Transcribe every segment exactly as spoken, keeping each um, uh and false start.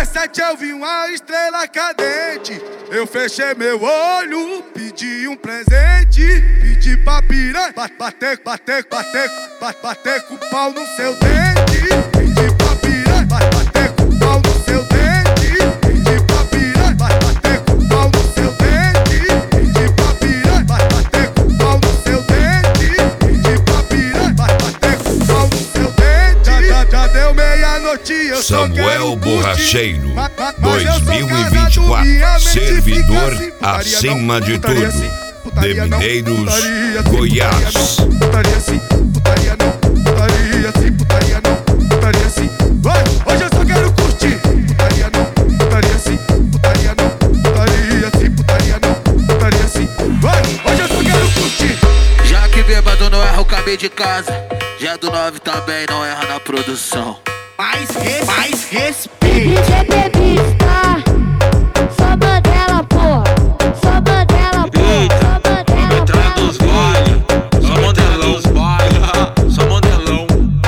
dezessete eu vi uma estrela cadente. Eu fechei meu olho, pedi um presente. Pedi pra piranha bater, bater, bater, bater, bater com o pau no seu dente. Pedi pra piranha bater com o pau no seu dente. Pedi pra piranha bater com o pau no seu dente. Pedi pra piranha bater com o pau no seu dente. Pedi pra piranha bater com o pau no seu dente. Já, já, já deu meia-noite, eu só quero Samuel Borracheiro, Ma- ma- mas dois eu sou mil e casado vinte e quatro, e a mente servidor fica assim, putaria acima não, de putaria tudo, assim, putaria de não, Mineiros, putaria assim, Goiás. putaria assim, putaria não, putaria assim, putaria não, putaria assim. Vai, hoje eu só quero curtir. Putaria não, putaria assim, putaria não, putaria assim, putaria não, putaria assim. Vai, hoje eu só quero curtir. Já que bêbado não erra o caminho de casa, já do nove também não erra na produção. Mais, res, mais respeito. D J Bebista, só bandela, porra. Só bandela, porra. Só bandela, Metralha dos vale, só modelão, só modelão.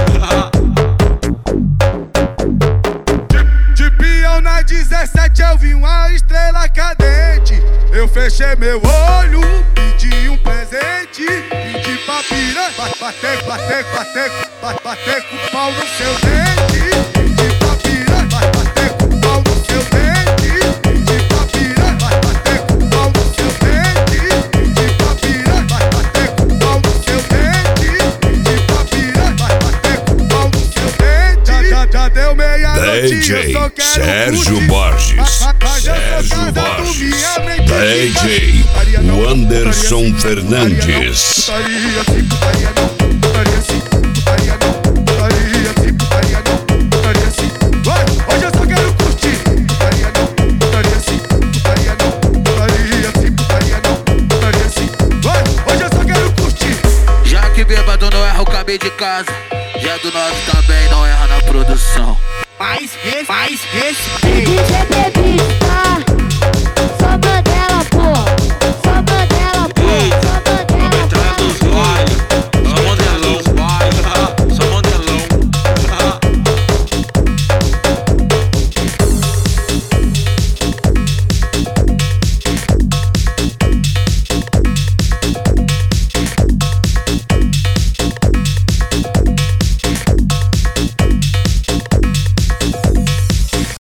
De peão na dezessete eu vi uma estrela cadente. Eu fechei meu olho, pedi um presente. Pedi pra piranha bater, bater, bater, bater, bater com o pau no seu dente. Pedi pra piranha bater com o pau no seu dente. Pedi pra piranha bater com o pau no seu dente. Pedi pra piranha bater com o pau no seu dente. Pedi pra piranha bater com o pau no seu dente. Já, já, já deu meia-noite, D J eu só quero Sérgio curtir. Borges, Ma- ma- mas eu sou Sérgio casado, Borges, minha mente D fica J assim, putaria não, Wanderson putaria Fernandes. Putaria assim, putaria não, putaria assim, putaria não, putaria assim, putaria não, putaria assim. Vai, hoje eu só quero curtir. Putaria não, putaria assim, putaria não, putaria assim, putaria não, putaria assim. Vai, hoje eu só quero curtir. Já que bêbado não erra o caminho de casa, já do nove também não erra na produção. Mais, res, mais respeito. D J Bebista,